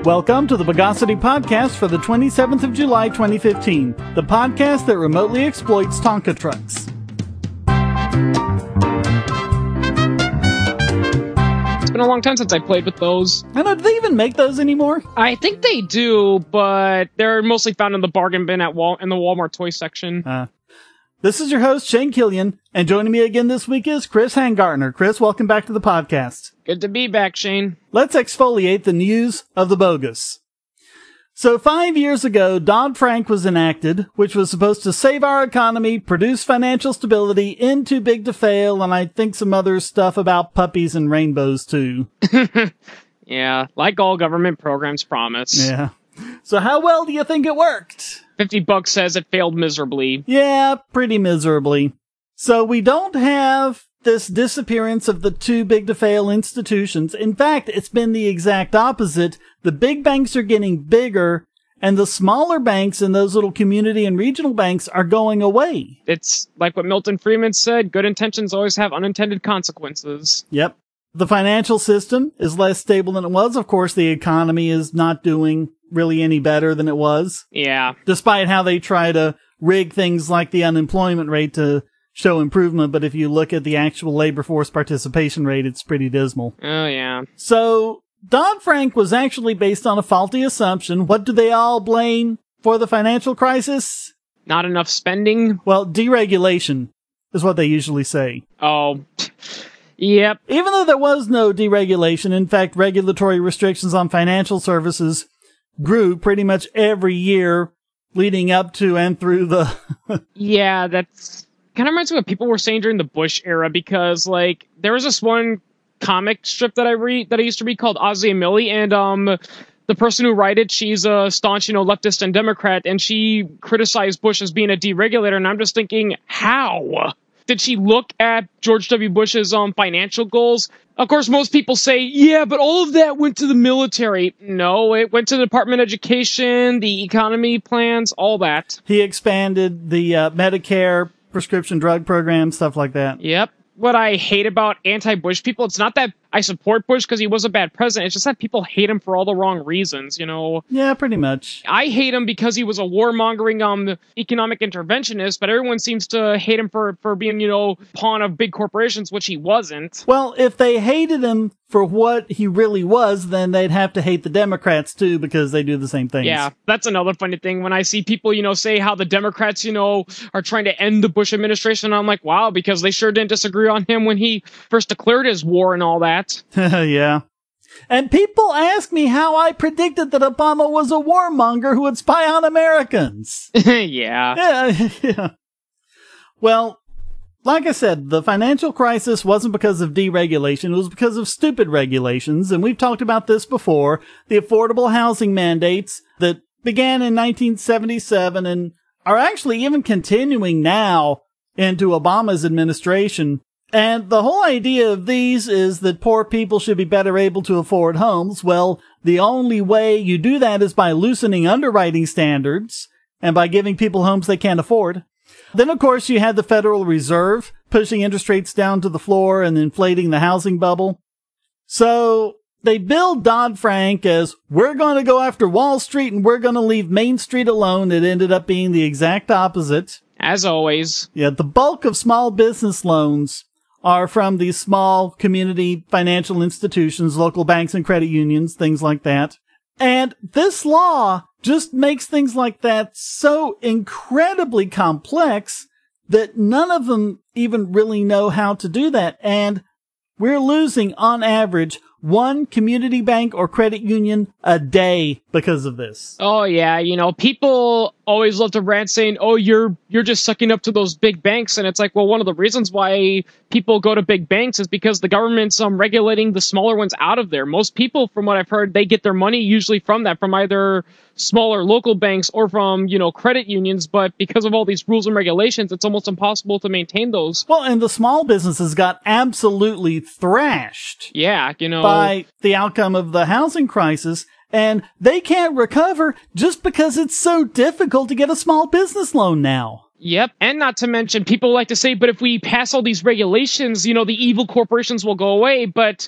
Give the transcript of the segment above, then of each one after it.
Welcome to the Bogosity Podcast for the 27th of July, 2015, the podcast that remotely exploits Tonka trucks. It's been a long time since I played with those. I know, do they even make those anymore? I think they do, but they're mostly found in the bargain bin in the Walmart toy section. This is your host, Shane Killian, and joining me again this week is Chris Hangartner. Chris, welcome back to the podcast. Good to be back, Shane. Let's exfoliate the news of the bogus. So 5 years ago, Dodd-Frank was enacted, which was supposed to save our economy, produce financial stability, end too big to fail, and I think some other stuff about puppies and rainbows too. Yeah, like all government programs promise. Yeah. So how well do you think it worked? $50 says it failed miserably. Yeah, pretty miserably. So we don't have this disappearance of the too big to fail institutions. In fact, it's been the exact opposite. The big banks are getting bigger, and the smaller banks and those little community and regional banks are going away. It's like what Milton Friedman said, good intentions always have unintended consequences. Yep. The financial system is less stable than it was. Of course, the economy is not doing really any better than it was. Yeah. Despite how they try to rig things like the unemployment rate to show improvement, but if you look at the actual labor force participation rate, it's pretty dismal. Oh, yeah. So, Dodd-Frank was actually based on a faulty assumption. What do they all blame for the financial crisis? Not enough spending? Well, deregulation is what they usually say. Oh, yep. Even though there was no deregulation, in fact, regulatory restrictions on financial services grew pretty much every year leading up to and through the... Yeah, that's kind of reminds me of what people were saying during the Bush era, because, like, there was this one comic strip that I used to read called Ozzie and Millie, and the person who wrote it, she's a staunch, leftist and Democrat, and she criticized Bush as being a deregulator, and I'm just thinking, how? Did she look at George W. Bush's financial goals? Of course, most people say, yeah, but all of that went to the military. No, it went to the Department of Education, the economy plans, all that. He expanded the Medicare prescription drug program, stuff like that. Yep. What I hate about anti-Bush people, it's not that I support Bush because he was a bad president. It's just that people hate him for all the wrong reasons, Yeah, pretty much. I hate him because he was a warmongering economic interventionist, but everyone seems to hate him for being, pawn of big corporations, which he wasn't. Well, if they hated him for what he really was, then they'd have to hate the Democrats too, because they do the same things. Yeah, that's another funny thing. When I see people, say how the Democrats, are trying to end the Bush administration, I'm like, wow, because they sure didn't disagree on him when he first declared his war and all that. Yeah. And people ask me how I predicted that Obama was a warmonger who would spy on Americans. Yeah. Yeah. Well, like I said, the financial crisis wasn't because of deregulation. It was because of stupid regulations. And we've talked about this before. The affordable housing mandates that began in 1977 and are actually even continuing now into Obama's administration. And the whole idea of these is that poor people should be better able to afford homes. Well, the only way you do that is by loosening underwriting standards and by giving people homes they can't afford. Then, of course, you had the Federal Reserve pushing interest rates down to the floor and inflating the housing bubble. So they billed Dodd-Frank as, we're going to go after Wall Street and we're going to leave Main Street alone. It ended up being the exact opposite. As always. Yeah, the bulk of small business loans are from these small community financial institutions, local banks and credit unions, things like that. And this law just makes things like that so incredibly complex that none of them even really know how to do that. And we're losing, on average, one community bank or credit union a day because of this. Oh, yeah. People always love to rant saying, oh, you're just sucking up to those big banks. And it's like, well, one of the reasons why people go to big banks is because the government's regulating the smaller ones out of there. Most people, from what I've heard, they get their money usually from that, from either smaller local banks or from, credit unions. But because of all these rules and regulations, it's almost impossible to maintain those. Well, and the small businesses got absolutely thrashed. Yeah, by the outcome of the housing crisis. And they can't recover just because it's so difficult to get a small business loan now. Yep. And not to mention, people like to say, but if we pass all these regulations, the evil corporations will go away. But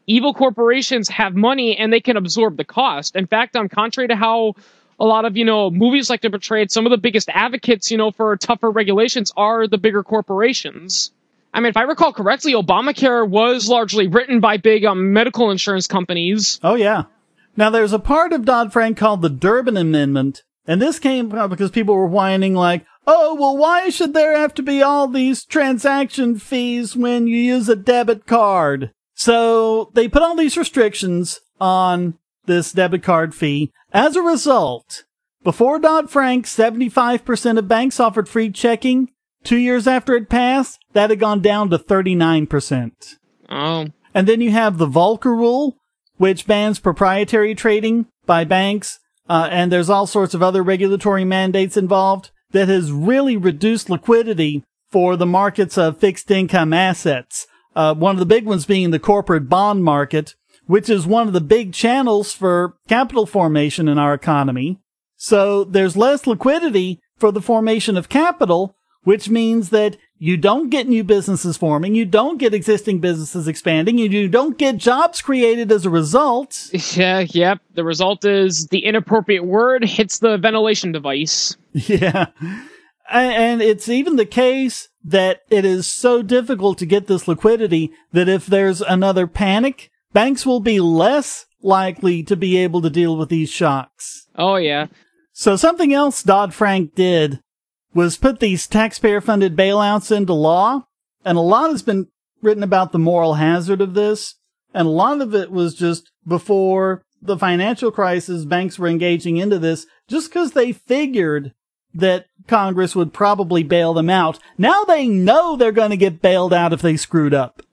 evil corporations have money and they can absorb the cost. In fact, contrary to how a lot of, movies like to portray it, some of the biggest advocates, for tougher regulations are the bigger corporations. I mean, if I recall correctly, Obamacare was largely written by big medical insurance companies. Oh, yeah. Now, there's a part of Dodd-Frank called the Durbin Amendment, and this came because people were whining like, oh, well, why should there have to be all these transaction fees when you use a debit card? So they put all these restrictions on this debit card fee. As a result, before Dodd-Frank, 75% of banks offered free checking. 2 years after it passed, that had gone down to 39%. Oh. And then you have the Volcker Rule, which bans proprietary trading by banks, and there's all sorts of other regulatory mandates involved that has really reduced liquidity for the markets of fixed income assets. One of the big ones being the corporate bond market, which is one of the big channels for capital formation in our economy. So there's less liquidity for the formation of capital, which means that you don't get new businesses forming, you don't get existing businesses expanding, and you don't get jobs created as a result. Yeah, yep. The result is the inappropriate word hits the ventilation device. Yeah. And it's even the case that it is so difficult to get this liquidity that if there's another panic, banks will be less likely to be able to deal with these shocks. Oh, yeah. So something else Dodd-Frank did was put these taxpayer-funded bailouts into law, and a lot has been written about the moral hazard of this, and a lot of it was just before the financial crisis, banks were engaging into this just because they figured that Congress would probably bail them out. Now they know they're going to get bailed out if they screwed up.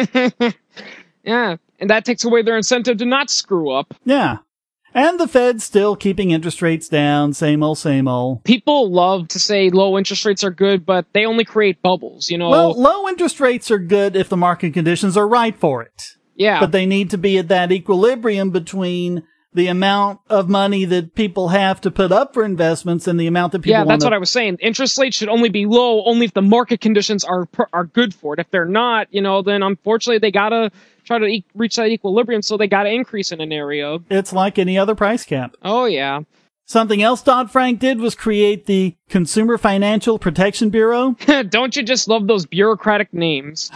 Yeah, and that takes away their incentive to not screw up. Yeah. And the Fed's still keeping interest rates down, same old, same old. People love to say low interest rates are good, but they only create bubbles, Well, low interest rates are good if the market conditions are right for it. Yeah. But they need to be at that equilibrium between the amount of money that people have to put up for investments and the amount that people want. Yeah, that's what I was saying. Interest rates should only be low only if the market conditions are good for it. If they're not, then unfortunately they gotta try to reach that equilibrium, so they gotta increase in an area. It's like any other price cap. Oh, yeah. Something else Dodd-Frank did was create the Consumer Financial Protection Bureau. Don't you just love those bureaucratic names?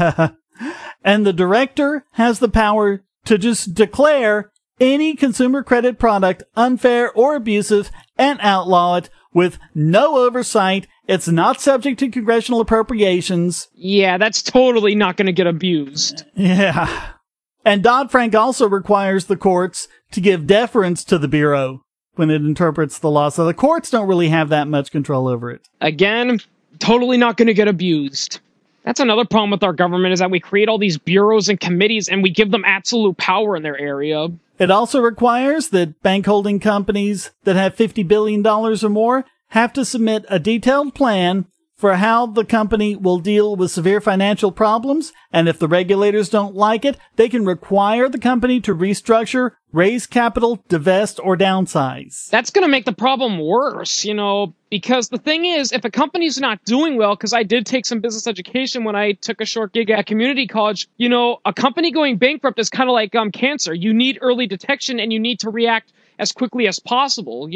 And the director has the power to just declare any consumer credit product unfair or abusive and outlaw it with no oversight. It's not subject to congressional appropriations. Yeah, that's totally not going to get abused. Yeah. And Dodd-Frank also requires the courts to give deference to the Bureau when it interprets the law. So the courts don't really have that much control over it. Again, totally not going to get abused. That's another problem with our government, is that we create all these bureaus and committees and we give them absolute power in their area. It also requires that bank holding companies that have $50 billion or more have to submit a detailed plan for how the company will deal with severe financial problems, and if the regulators don't like it, they can require the company to restructure, raise capital, divest, or downsize. That's going to make the problem worse, because the thing is, if a company's not doing well, because I did take some business education when I took a short gig at community college, a company going bankrupt is kind of like cancer. You need early detection and you need to react as quickly as possible.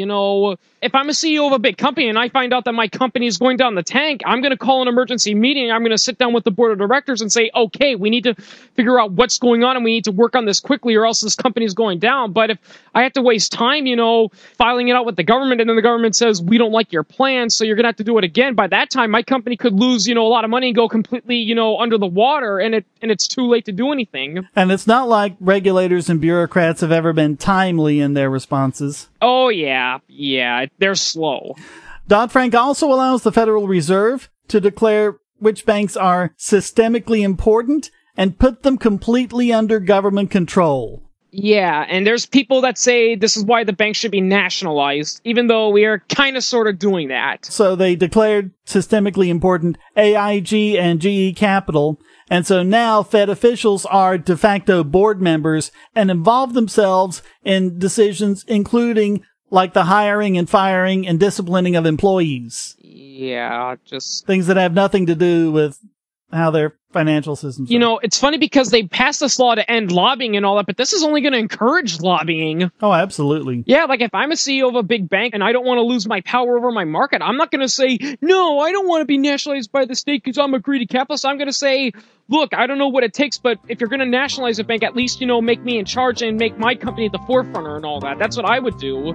If I'm a CEO of a big company and I find out that my company is going down the tank, I'm going to call an emergency meeting. I'm going to sit down with the board of directors and say, okay, we need to figure out what's going on and we need to work on this quickly or else this company is going down. But if I have to waste time, filing it out with the government and then the government says, we don't like your plan, so you're going to have to do it again. By that time, my company could lose, a lot of money and go completely, under the water, and it's too late to do anything. And it's not like regulators and bureaucrats have ever been timely in their responses. Oh, yeah, they're slow. Dodd-Frank also allows the Federal Reserve to declare which banks are systemically important and put them completely under government control. Yeah, and there's people that say this is why the banks should be nationalized, even though we are kind of sort of doing that. So they declared systemically important AIG and GE Capital, and so now Fed officials are de facto board members and involve themselves in decisions including like the hiring and firing and disciplining of employees. Yeah, just things that have nothing to do with how their financial systems You know, it's funny because they passed this law to end lobbying and all that, but this is only going to encourage lobbying. Oh, absolutely. Yeah, like if I'm a CEO of a big bank and I don't want to lose my power over my market, I'm not going to say, no, I don't want to be nationalized by the state because I'm a greedy capitalist. I'm going to say, look, I don't know what it takes, but if you're going to nationalize a bank, at least, you know, make me in charge and make my company at the forefront and all that. That's what I would do.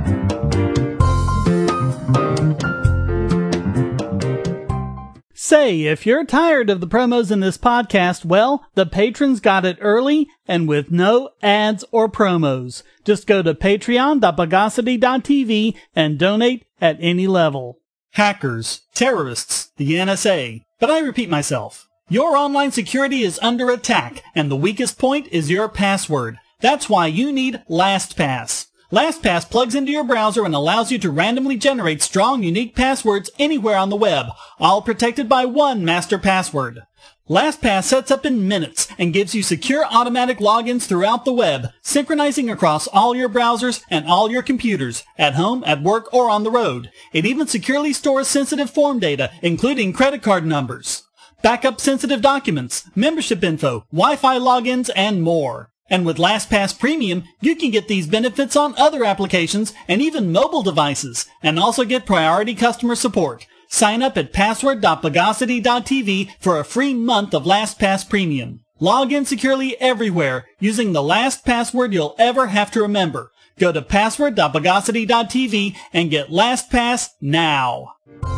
Say, if you're tired of the promos in this podcast, well, the patrons got it early and with no ads or promos. Just go to patreon.bogosity.tv and donate at any level. Hackers, terrorists, the NSA. But I repeat myself. Your online security is under attack, and the weakest point is your password. That's why you need LastPass. LastPass plugs into your browser and allows you to randomly generate strong, unique passwords anywhere on the web, all protected by one master password. LastPass sets up in minutes and gives you secure automatic logins throughout the web, synchronizing across all your browsers and all your computers, at home, at work, or on the road. It even securely stores sensitive form data, including credit card numbers, backup sensitive documents, membership info, Wi-Fi logins, and more. And with LastPass Premium, you can get these benefits on other applications and even mobile devices, and also get priority customer support. Sign up at password.bogosity.tv for a free month of LastPass Premium. Log in securely everywhere using the last password you'll ever have to remember. Go to password.bogosity.tv and get LastPass now.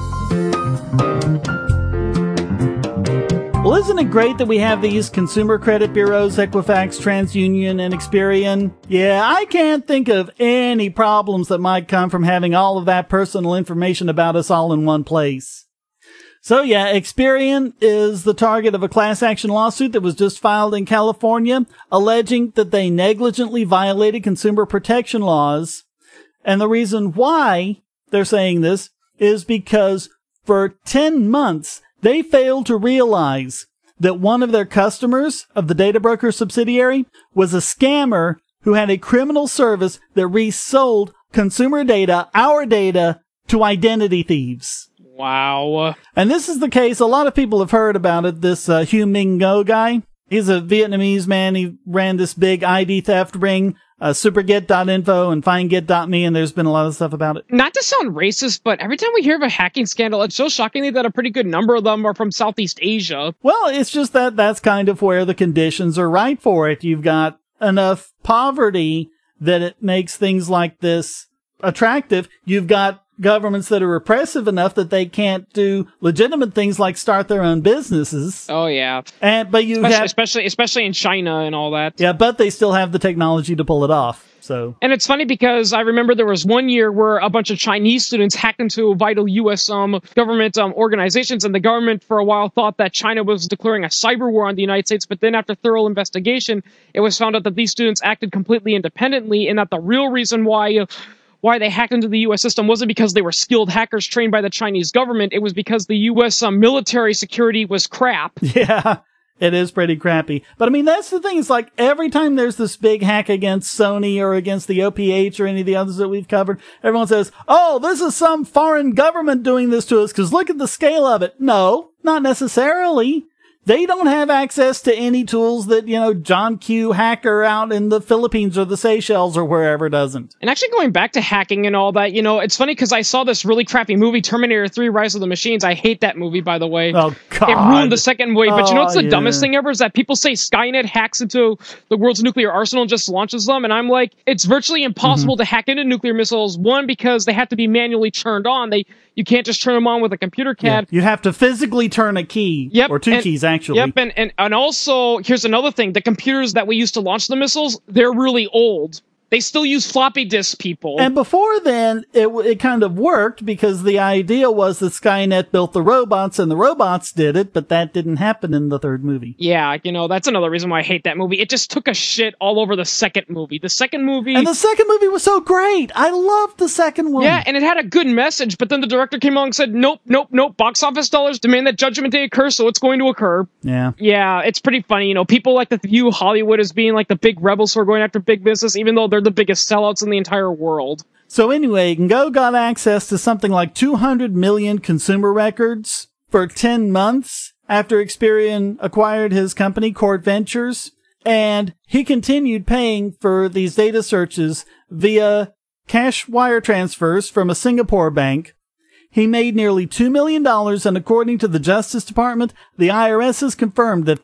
Well, isn't it great that we have these consumer credit bureaus, Equifax, TransUnion, and Experian? Yeah, I can't think of any problems that might come from having all of that personal information about us all in one place. So yeah, Experian is the target of a class action lawsuit that was just filed in California, alleging that they negligently violated consumer protection laws. And the reason why they're saying this is because for 10 months, they failed to realize that one of their customers of the data broker subsidiary was a scammer who had a criminal service that resold consumer data, our data, to identity thieves. Wow. And this is the case. A lot of people have heard about it. This Hu Ming Ngo guy. He's a Vietnamese man. He ran this big ID theft ring. Superget.info and FindGet.me, and there's been a lot of stuff about it. Not to sound racist, but every time we hear of a hacking scandal, it's so shockingly that a pretty good number of them are from Southeast Asia. Well, it's just that that's kind of where the conditions are right for it. You've got enough poverty that it makes things like this attractive. You've got governments that are repressive enough that they can't do legitimate things like start their own businesses. Oh yeah, but you especially in China and all that. Yeah, but they still have the technology to pull it off. So, and it's funny because I remember there was one year where a bunch of Chinese students hacked into vital U.S. government organizations, and the government for a while thought that China was declaring a cyber war on the United States. But then, after thorough investigation, it was found out that these students acted completely independently, and that the real reason why they hacked into the U.S. system wasn't because they were skilled hackers trained by the Chinese government. It was because the U.S. Military security was crap. Yeah, it is pretty crappy. But I mean, that's the thing. It's like every time there's this big hack against Sony or against the OPH or any of the others that we've covered, everyone says, oh, this is some foreign government doing this to us because look at the scale of it. No, not necessarily. They don't have access to any tools that, John Q. hacker out in the Philippines or the Seychelles or wherever doesn't. And actually going back to hacking and all that, it's funny because I saw this really crappy movie, Terminator 3, Rise of the Machines. I hate that movie, by the way. Oh, God. It ruined the second movie. But what's the yeah. dumbest thing ever is that people say Skynet hacks into the world's nuclear arsenal and just launches them. And I'm like, it's virtually impossible to hack into nuclear missiles. One, because they have to be manually turned on. You can't just turn them on with a computer CAD. Yeah, you have to physically turn a key. Yep, or two keys, actually. Yep, and also, here's another thing. The computers that we used to launch the missiles, they're really old. They still use floppy disk, people. And before then, it kind of worked because the idea was that Skynet built the robots and the robots did it, but that didn't happen in the third movie. Yeah, that's another reason why I hate that movie. It just took a shit all over the second movie. The second movie... And the second movie was so great! I loved the second one. Yeah, and it had a good message, but then the director came along and said, nope, box office dollars demand that Judgment Day occur, so it's going to occur. Yeah. Yeah, it's pretty funny. People like to view Hollywood as being like the big rebels who are going after big business, even though they're the biggest sellouts in the entire world. So anyway, Ngo got access to something like 200 million consumer records for 10 months. after Experian acquired his company, Court Ventures, and he continued paying for these data searches via cash wire transfers from a Singapore bank. He made nearly $2 million, and according to the Justice Department, the IRS has confirmed that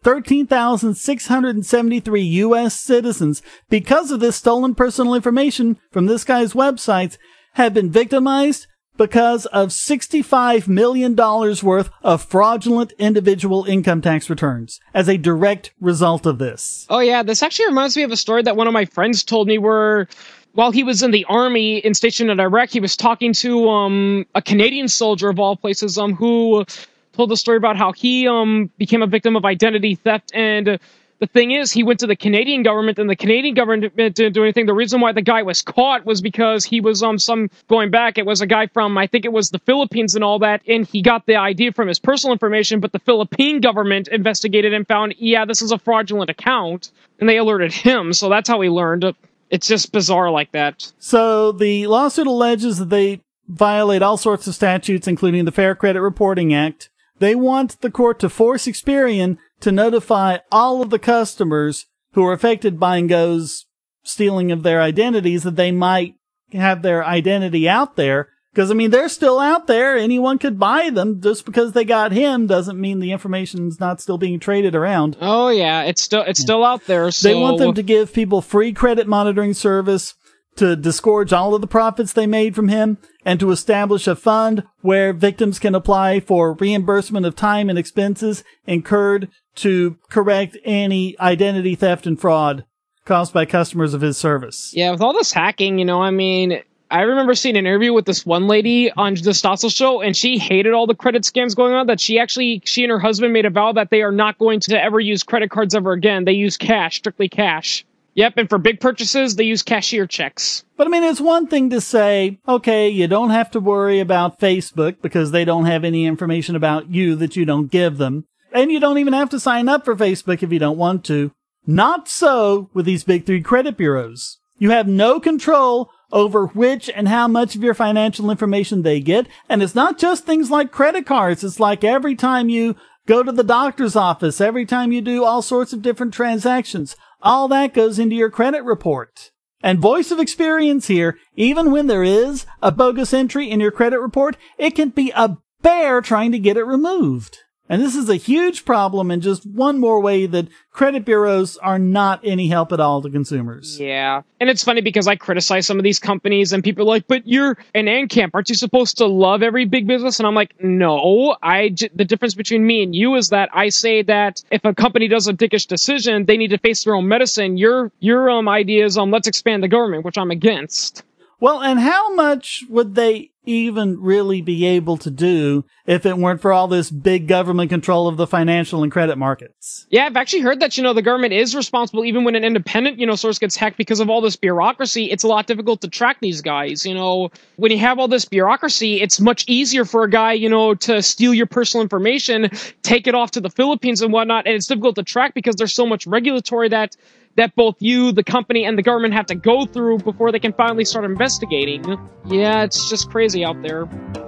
13,673 U.S. citizens, because of this stolen personal information from this guy's websites, have been victimized because of $65 million worth of fraudulent individual income tax returns as a direct result of this. Oh, yeah. This actually reminds me of a story that one of my friends told me where, while he was in the army and stationed in Iraq, he was talking to a Canadian soldier of all places who told the story about how he became a victim of identity theft. And the thing is, he went to the Canadian government, and the Canadian government didn't do anything. The reason why the guy was caught was because he was going back. It was a guy from, I think it was the Philippines and all that, and he got the ID from his personal information, but the Philippine government investigated and found, yeah, this is a fraudulent account, and they alerted him. So that's how he learned. It's just bizarre like that. So the lawsuit alleges that they violate all sorts of statutes, including the Fair Credit Reporting Act. They want the court to force Experian to notify all of the customers who are affected by Ngo's stealing of their identities that they might have their identity out there. Because, I mean, they're still out there. Anyone could buy them. Just because they got him doesn't mean the information's not still being traded around. Oh, yeah. It's still out there. So they want them to give people free credit monitoring service, to disgorge all of the profits they made from him, and to establish a fund where victims can apply for reimbursement of time and expenses incurred to correct any identity theft and fraud caused by customers of his service. Yeah, with all this hacking, I mean, I remember seeing an interview with this one lady on the Stossel show, and she hated all the credit scams going on, that she and her husband made a vow that they are not going to ever use credit cards ever again. They use cash, strictly cash. Yep, and for big purchases, they use cashier checks. But I mean, it's one thing to say, okay, you don't have to worry about Facebook because they don't have any information about you that you don't give them. And you don't even have to sign up for Facebook if you don't want to. Not so with these big three credit bureaus. You have no control over which and how much of your financial information they get. And it's not just things like credit cards. It's like every time you go to the doctor's office, every time you do all sorts of different transactions, all that goes into your credit report. And voice of experience here, even when there is a bogus entry in your credit report, it can be a bear trying to get it removed. And this is a huge problem, and just one more way that credit bureaus are not any help at all to consumers. Yeah. And it's funny because I criticize some of these companies, and people are like, but you're an ANCAP. Aren't you supposed to love every big business? And I'm like, no. The difference between me and you is that I say that if a company does a dickish decision, they need to face their own medicine. Your idea is, let's expand the government, which I'm against. Well, and how much would they even really be able to do if it weren't for all this big government control of the financial and credit markets? Yeah, I've actually heard that, the government is responsible even when an independent, source gets hacked because of all this bureaucracy. It's a lot difficult to track these guys. When you have all this bureaucracy, it's much easier for a guy, to steal your personal information, take it off to the Philippines and whatnot. And it's difficult to track because there's so much regulatory that both you, the company, and the government have to go through before they can finally start investigating. Yeah, it's just crazy out there.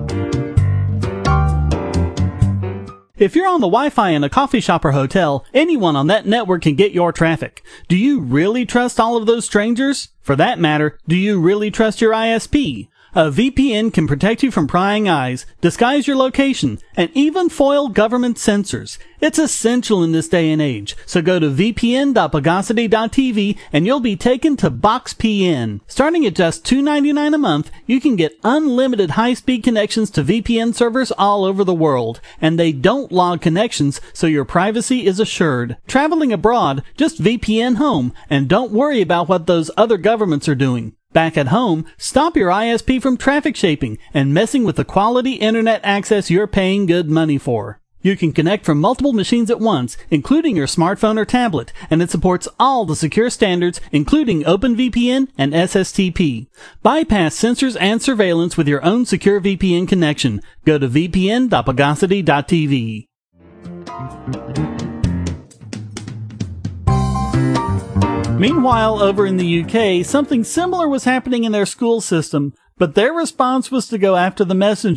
If you're on the Wi-Fi in a coffee shop or hotel, anyone on that network can get your traffic. Do you really trust all of those strangers? For that matter, do you really trust your ISP? A VPN can protect you from prying eyes, disguise your location, and even foil government censors. It's essential in this day and age, so go to vpn.bogosity.tv and you'll be taken to BoxPN. Starting at just $2.99 a month, you can get unlimited high-speed connections to VPN servers all over the world, and they don't log connections, so your privacy is assured. Traveling abroad, just VPN home, and don't worry about what those other governments are doing. Back at home, stop your ISP from traffic shaping and messing with the quality internet access you're paying good money for. You can connect from multiple machines at once, including your smartphone or tablet, and it supports all the secure standards, including OpenVPN and SSTP. Bypass censors and surveillance with your own secure VPN connection. Go to vpn.bogosity.tv. Meanwhile, over in the UK, something similar was happening in their school system, but their response was to go after the messenger.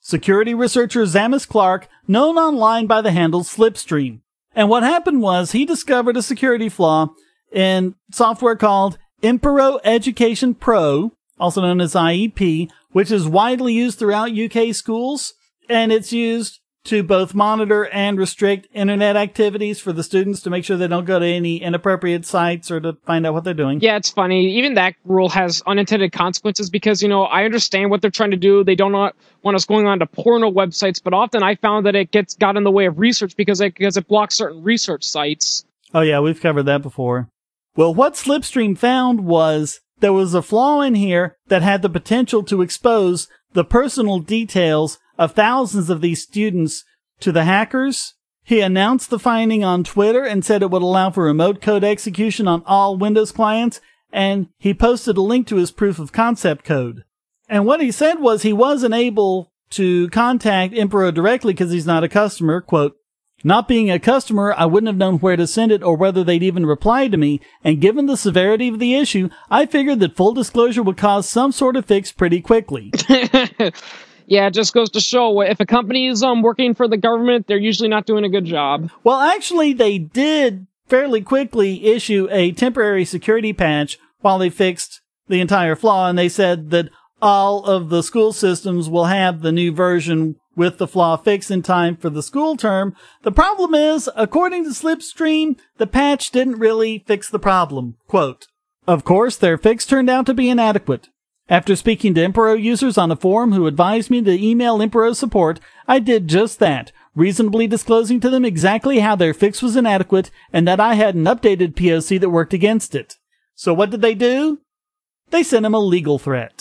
security researcher Zamis Clark, known online by the handle Slipstream. And what happened was he discovered a security flaw in software called Impero Education Pro, also known as IEP, which is widely used throughout UK schools, and it's used to both monitor and restrict internet activities for the students to make sure they don't go to any inappropriate sites or to find out what they're doing. Yeah, it's funny. Even that rule has unintended consequences because, I understand what they're trying to do. They don't want us going on to porno websites, but often I found that it got in the way of research because it blocks certain research sites. Oh yeah, we've covered that before. Well, what Slipstream found was there was a flaw in here that had the potential to expose the personal details of thousands of these students to the hackers. He announced the finding on Twitter and said it would allow for remote code execution on all Windows clients, and he posted a link to his proof of concept code. And what he said was he wasn't able to contact Impero directly because he's not a customer. Quote, "Not being a customer, I wouldn't have known where to send it or whether they'd even reply to me, and given the severity of the issue, I figured that full disclosure would cause some sort of fix pretty quickly." Yeah, it just goes to show if a company is working for the government, they're usually not doing a good job. Well, actually, they did fairly quickly issue a temporary security patch while they fixed the entire flaw, and they said that all of the school systems will have the new version with the flaw fixed in time for the school term. The problem is, according to Slipstream, the patch didn't really fix the problem. Quote, "Of course, their fix turned out to be inadequate. After speaking to Impero users on a forum who advised me to email Impero support, I did just that, reasonably disclosing to them exactly how their fix was inadequate and that I had an updated POC that worked against it." So what did they do? They sent him a legal threat.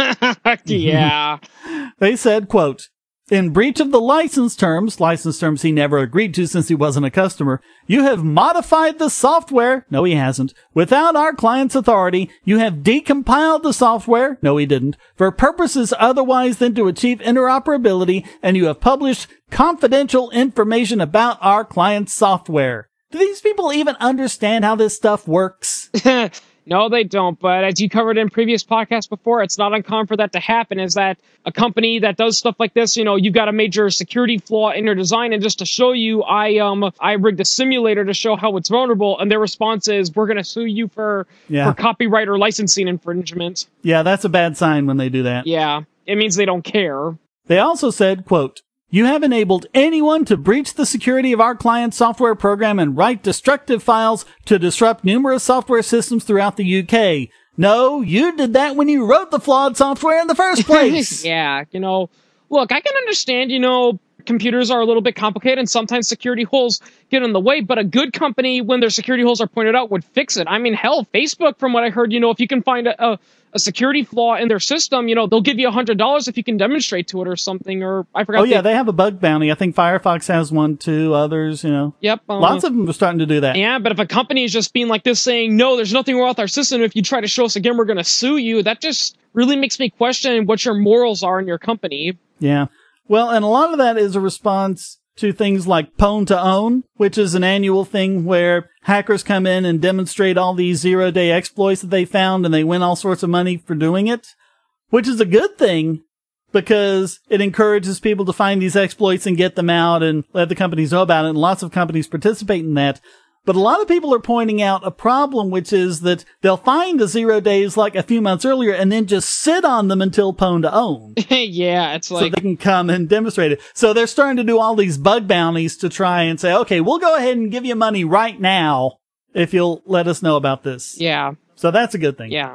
Yeah. They said, quote, "In breach of the license terms he never agreed to since he wasn't a customer, you have modified the software," no he hasn't, "without our client's authority, you have decompiled the software," no he didn't, "for purposes otherwise than to achieve interoperability, and you have published confidential information about our client's software." Do these people even understand how this stuff works? No, they don't. But as you covered in previous podcasts before, it's not uncommon for that to happen. Is that a company that does stuff like this, you've got a major security flaw in your design, and just to show you, I rigged a simulator to show how it's vulnerable, and their response is, "We're going to sue you for copyright or licensing infringement." Yeah, that's a bad sign when they do that. Yeah, it means they don't care. They also said, quote, "You have enabled anyone to breach the security of our client software program and write destructive files to disrupt numerous software systems throughout the UK. No, you did that when you wrote the flawed software in the first place." Yeah, look, I can understand, computers are a little bit complicated and sometimes security holes get in the way, but a good company, when their security holes are pointed out, would fix it. I mean, hell, Facebook, from what I heard, if you can find a security flaw in their system, they'll give you $100 if you can demonstrate to it or something, or I forgot. Oh yeah, they have a bug bounty. I think Firefox has one too, others, Yep. Lots of them are starting to do that. Yeah, but if a company is just being like this saying, "No, there's nothing wrong with our system. If you try to show us again, we're going to sue you," that just really makes me question what your morals are in your company. Yeah. Well, and a lot of that is a response to things like Pwn to Own, which is an annual thing where hackers come in and demonstrate all these zero-day exploits that they found, and they win all sorts of money for doing it, which is a good thing because it encourages people to find these exploits and get them out and let the companies know about it, and lots of companies participate in that. But a lot of people are pointing out a problem, which is that they'll find the 0 days like a few months earlier and then just sit on them until Pwn to Own. Yeah, it's like... So they can come and demonstrate it. So they're starting to do all these bug bounties to try and say, okay, we'll go ahead and give you money right now if you'll let us know about this. Yeah. So that's a good thing. Yeah.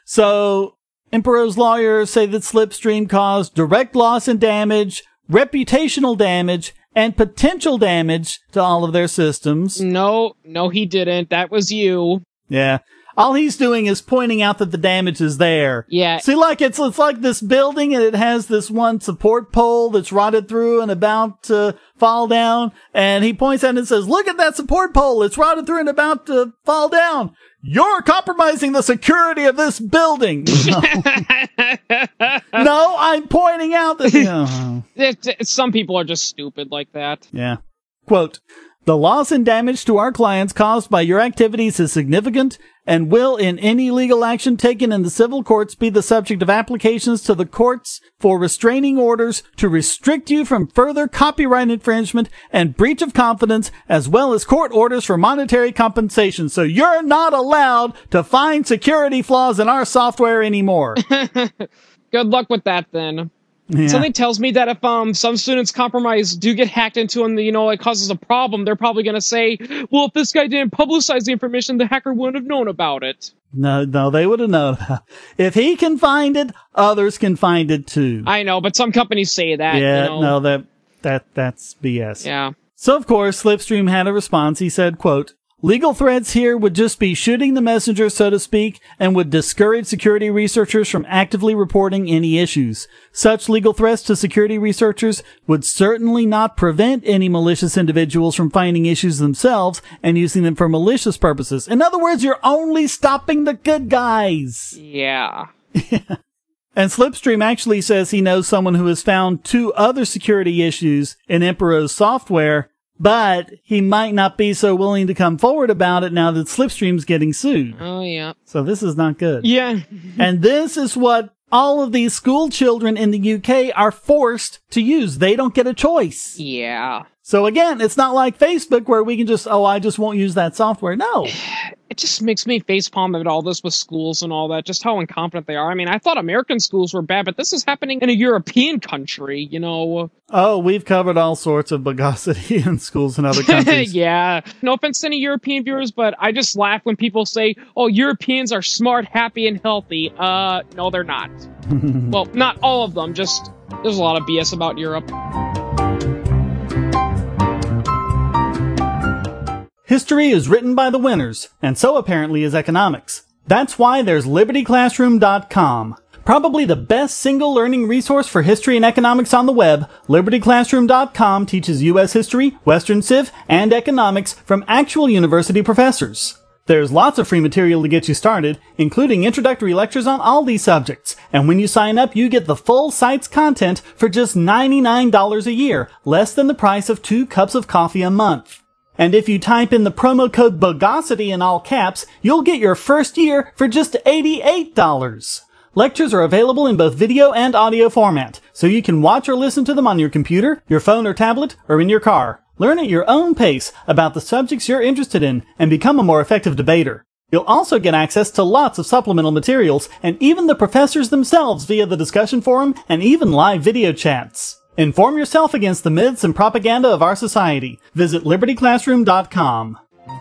So Impero's lawyers say that Slipstream caused direct loss and damage, reputational damage, and potential damage to all of their systems. No, he didn't. That was you. Yeah. All he's doing is pointing out that the damage is there. Yeah. See, like, it's like this building, and it has this one support pole that's rotted through and about to fall down, and he points out and says, "Look at that support pole. It's rotted through and about to fall down. You're compromising the security of this building." No, I'm pointing out that... Some people are just stupid like that. Yeah. Quote, The loss and damage to our clients caused by your activities is significant and will, in any legal action taken in the civil courts, be the subject of applications to the courts for restraining orders to restrict you from further copyright infringement and breach of confidence, as well as court orders for monetary compensation. So you're not allowed to find security flaws in our software anymore. Good luck with that, then. Yeah. Something tells me that if some students' compromise do get hacked into and it causes a problem, they're probably going to say, well, if this guy didn't publicize the information, the hacker wouldn't have known about it. No, they would have known. If he can find it, others can find it too. I know, but some companies say that. Yeah, no, that's BS. Yeah. So, of course, Slipstream had a response. He said, quote, legal threats here would just be shooting the messenger, so to speak, and would discourage security researchers from actively reporting any issues. Such legal threats to security researchers would certainly not prevent any malicious individuals from finding issues themselves and using them for malicious purposes. In other words, you're only stopping the good guys. Yeah. And Slipstream actually says he knows someone who has found 2 other security issues in Emperor's software, but he might not be so willing to come forward about it now that Slipstream's getting sued. Oh, yeah. So this is not good. Yeah. And this is what all of these school children in the UK are forced to use. They don't get a choice. Yeah. So again, it's not like Facebook where we can just, I just won't use that software. No. It just makes me facepalm at all this with schools and all that, just how incompetent they are. I mean, I thought American schools were bad, but this is happening in a European country, Oh, we've covered all sorts of bugosity in schools in other countries. Yeah. No offense to any European viewers, but I just laugh when people say, oh, Europeans are smart, happy, and healthy. No, they're not. Well, not all of them, just there's a lot of BS about Europe. History is written by the winners, and so apparently is economics. That's why there's LibertyClassroom.com. Probably the best single learning resource for history and economics on the web, LibertyClassroom.com teaches U.S. history, Western Civ, and economics from actual university professors. There's lots of free material to get you started, including introductory lectures on all these subjects. And when you sign up, you get the full site's content for just $99 a year, less than the price of 2 cups of coffee a month. And if you type in the promo code BUGOSITY in all caps, you'll get your first year for just $88. Lectures are available in both video and audio format, so you can watch or listen to them on your computer, your phone or tablet, or in your car. Learn at your own pace about the subjects you're interested in and become a more effective debater. You'll also get access to lots of supplemental materials and even the professors themselves via the discussion forum and even live video chats. Inform yourself against the myths and propaganda of our society. Visit LibertyClassroom.com.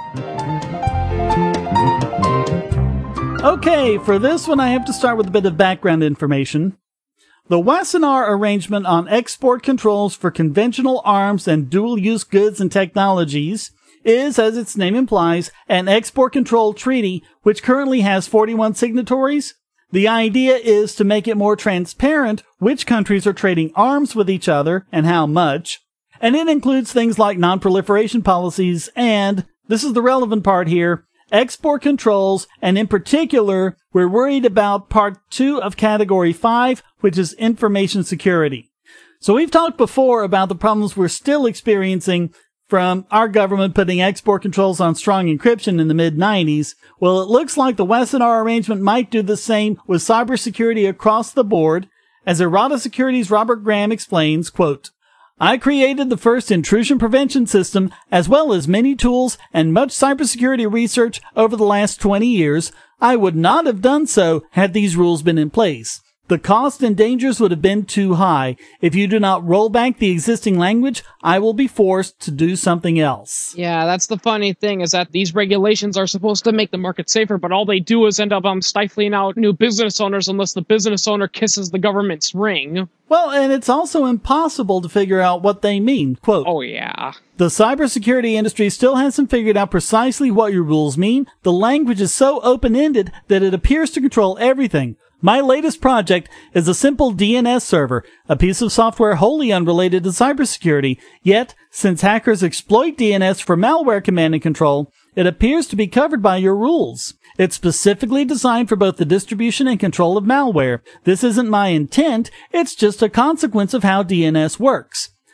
Okay, for this one I have to start with a bit of background information. The Wassenaar Arrangement on Export Controls for Conventional Arms and Dual-Use Goods and Technologies is, as its name implies, an export control treaty which currently has 41 signatories. The idea is to make it more transparent which countries are trading arms with each other and how much. And it includes things like non-proliferation policies and, this is the relevant part here, export controls, and in particular, we're worried about Part 2 of Category 5, which is information security. So we've talked before about the problems we're still experiencing from our government putting export controls on strong encryption in the mid-90s. Well, it looks like the Wassenaar Arrangement might do the same with cybersecurity across the board. As Errata Security's Robert Graham explains, quote, I created the first intrusion prevention system as well as many tools and much cybersecurity research over the last 20 years. I would not have done so had these rules been in place. The cost and dangers would have been too high. If you do not roll back the existing language, I will be forced to do something else. Yeah, that's the funny thing, is that these regulations are supposed to make the market safer, but all they do is end up stifling out new business owners unless the business owner kisses the government's ring. Well, and it's also impossible to figure out what they mean. Quote, oh, yeah. The cybersecurity industry still hasn't figured out precisely what your rules mean. The language is so open-ended that it appears to control everything. My latest project is a simple DNS server, a piece of software wholly unrelated to cybersecurity. Yet, since hackers exploit DNS for malware command and control, it appears to be covered by your rules. It's specifically designed for both the distribution and control of malware. This isn't my intent, it's just a consequence of how DNS works.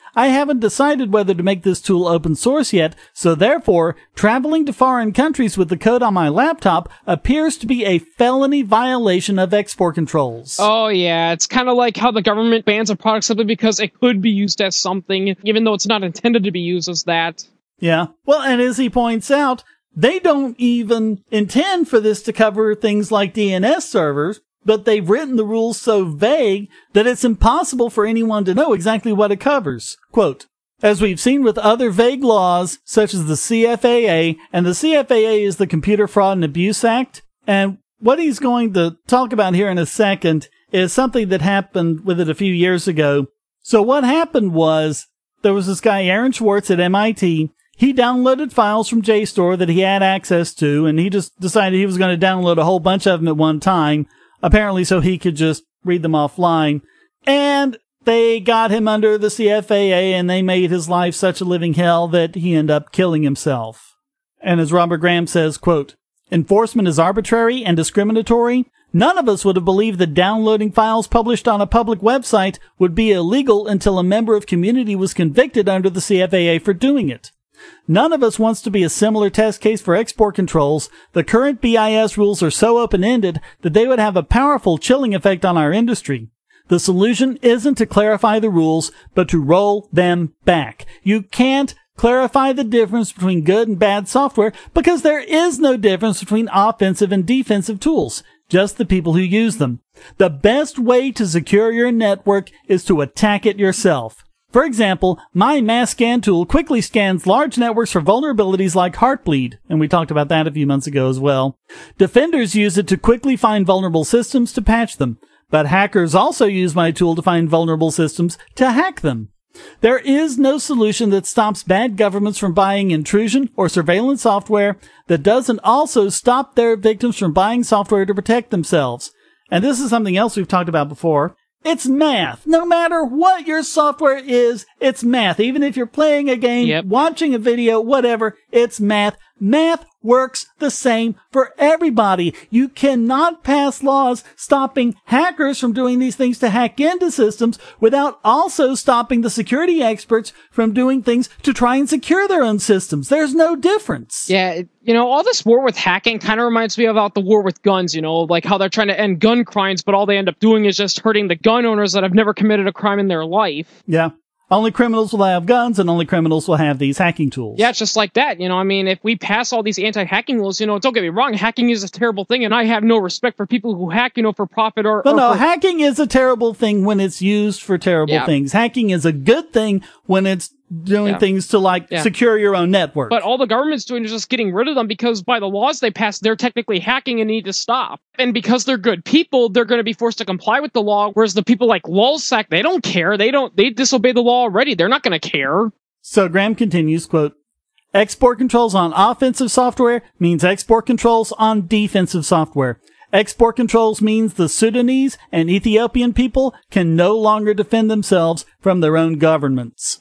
I haven't decided whether to make this tool open source yet, so therefore, traveling to foreign countries with the code on my laptop appears to be a felony violation of export controls. Oh yeah, it's kind of like how the government bans a product simply because it could be used as something, even though it's not intended to be used as that. Yeah. Well, and as he points out, they don't even intend for this to cover things like DNS servers, but they've written the rules so vague that it's impossible for anyone to know exactly what it covers. Quote, as we've seen with other vague laws, such as the CFAA, and the CFAA is the Computer Fraud and Abuse Act, and what he's going to talk about here in a second is something that happened with it a few years ago. So what happened was, there was this guy, Aaron Swartz at MIT. He downloaded files from JSTOR that he had access to, and he just decided he was going to download a whole bunch of them at one time, apparently so he could just read them offline. And they got him under the CFAA, and they made his life such a living hell that he ended up killing himself. And as Robert Graham says, quote, enforcement is arbitrary and discriminatory. None of us would have believed that downloading files published on a public website would be illegal until a member of community was convicted under the CFAA for doing it. None of us wants to be a similar test case for export controls. The current BIS rules are so open-ended that they would have a powerful chilling effect on our industry. The solution isn't to clarify the rules, but to roll them back. You can't clarify the difference between good and bad software because there is no difference between offensive and defensive tools, just the people who use them. The best way to secure your network is to attack it yourself. For example, my mass scan tool quickly scans large networks for vulnerabilities like Heartbleed, and we talked about that a few months ago as well. Defenders use it to quickly find vulnerable systems to patch them, but hackers also use my tool to find vulnerable systems to hack them. There is no solution that stops bad governments from buying intrusion or surveillance software that doesn't also stop their victims from buying software to protect themselves. And this is something else we've talked about before. It's math. No matter what your software is, it's math. Even if you're playing a game, watching a video, whatever, it's math. Math works the same for everybody. You cannot pass laws stopping hackers from doing these things to hack into systems without also stopping the security experts from doing things to try and secure their own systems. There's no difference. Yeah, all this war with hacking kind of reminds me about the war with guns, like how they're trying to end gun crimes, but all they end up doing is just hurting the gun owners that have never committed a crime in their life. Yeah. Only criminals will have guns, and only criminals will have these hacking tools. Yeah, it's just like that. If we pass all these anti-hacking laws, don't get me wrong, hacking is a terrible thing, and I have no respect for people who hack, for profit or... Well, no, hacking is a terrible thing when it's used for terrible things. Hacking is a good thing when it's doing things to, secure your own network. But all the government's doing is just getting rid of them because by the laws they pass, they're technically hacking and need to stop. And because they're good people, they're going to be forced to comply with the law, whereas the people like Lulzsec, they don't care. They disobey the law already. They're not going to care. So Graham continues, quote, export controls on offensive software means export controls on defensive software. Export controls means the Sudanese and Ethiopian people can no longer defend themselves from their own governments.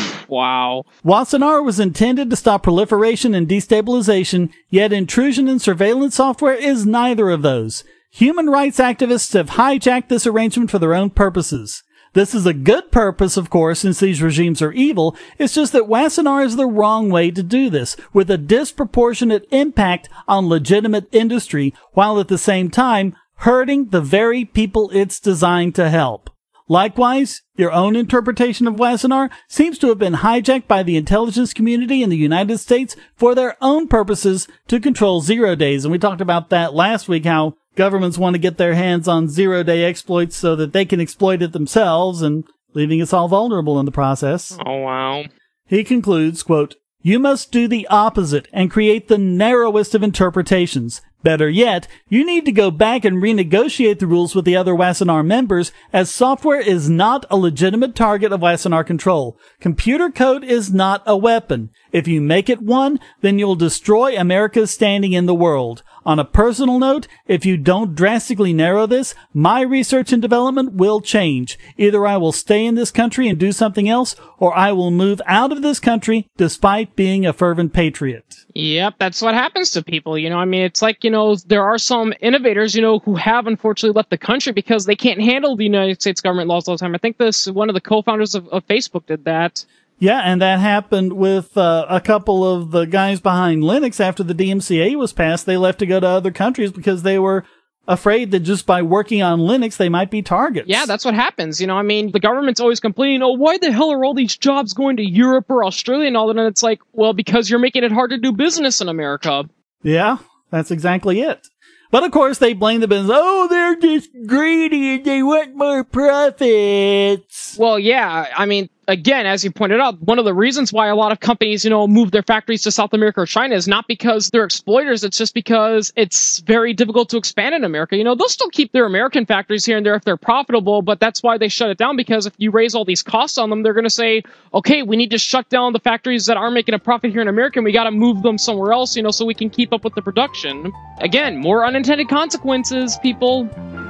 Wow. Wassenaar was intended to stop proliferation and destabilization, yet intrusion and surveillance software is neither of those. Human rights activists have hijacked this arrangement for their own purposes. This is a good purpose, of course, since these regimes are evil. It's just that Wassenaar is the wrong way to do this, with a disproportionate impact on legitimate industry, while at the same time hurting the very people it's designed to help. Likewise, your own interpretation of Wassenaar seems to have been hijacked by the intelligence community in the United States for their own purposes to control 0 days. And we talked about that last week, how governments want to get their hands on 0-day exploits so that they can exploit it themselves and leaving us all vulnerable in the process. Oh, wow. He concludes, quote, you must do the opposite and create the narrowest of interpretations. Better yet, you need to go back and renegotiate the rules with the other Wassenaar members, as software is not a legitimate target of Wassenaar control. Computer code is not a weapon. If you make it one, then you'll destroy America's standing in the world. On a personal note, if you don't drastically narrow this, my research and development will change. Either I will stay in this country and do something else, or I will move out of this country despite being a fervent patriot. Yep, that's what happens to people. I mean, it's like, there are some innovators, who have unfortunately left the country because they can't handle the United States government laws all the time. I think one of the co-founders of Facebook did that. Yeah, and that happened with a couple of the guys behind Linux after the DMCA was passed. They left to go to other countries because they were afraid that just by working on Linux, they might be targets. Yeah, that's what happens. I mean, the government's always complaining, why the hell are all these jobs going to Europe or Australia and all that? And it's like, well, because you're making it hard to do business in America. Yeah, that's exactly it. But of course, they blame the business. Oh, they're just greedy and they want more profits. Well, yeah, I mean, again, as you pointed out, one of the reasons why a lot of companies, move their factories to South America or China is not because they're exploiters. It's just because it's very difficult to expand in America. They'll still keep their American factories here and there if they're profitable, but that's why they shut it down, because if you raise all these costs on them, they're going to say, okay, we need to shut down the factories that aren't making a profit here in America, and we got to move them somewhere else, so we can keep up with the production. Again, more unintended consequences, people.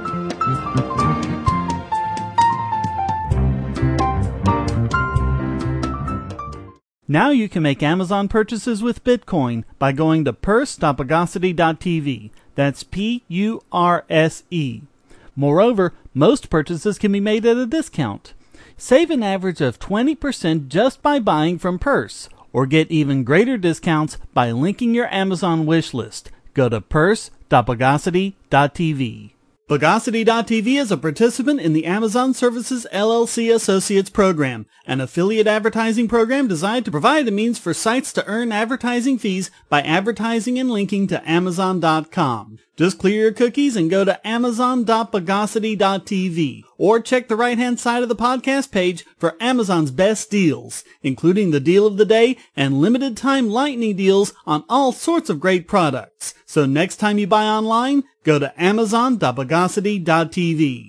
Now you can make Amazon purchases with Bitcoin by going to purse.bogosity.tv. That's P-U-R-S-E. Moreover, most purchases can be made at a discount. Save an average of 20% just by buying from Purse, or get even greater discounts by linking your Amazon wish list. Go to purse.bogosity.tv. Bogosity.tv is a participant in the Amazon Services LLC Associates program, an affiliate advertising program designed to provide a means for sites to earn advertising fees by advertising and linking to Amazon.com. Just clear your cookies and go to Amazon.bogosity.tv, or check the right-hand side of the podcast page for Amazon's best deals, including the deal of the day and limited-time lightning deals on all sorts of great products. So next time you buy online, go to Amazon.bogosity.tv.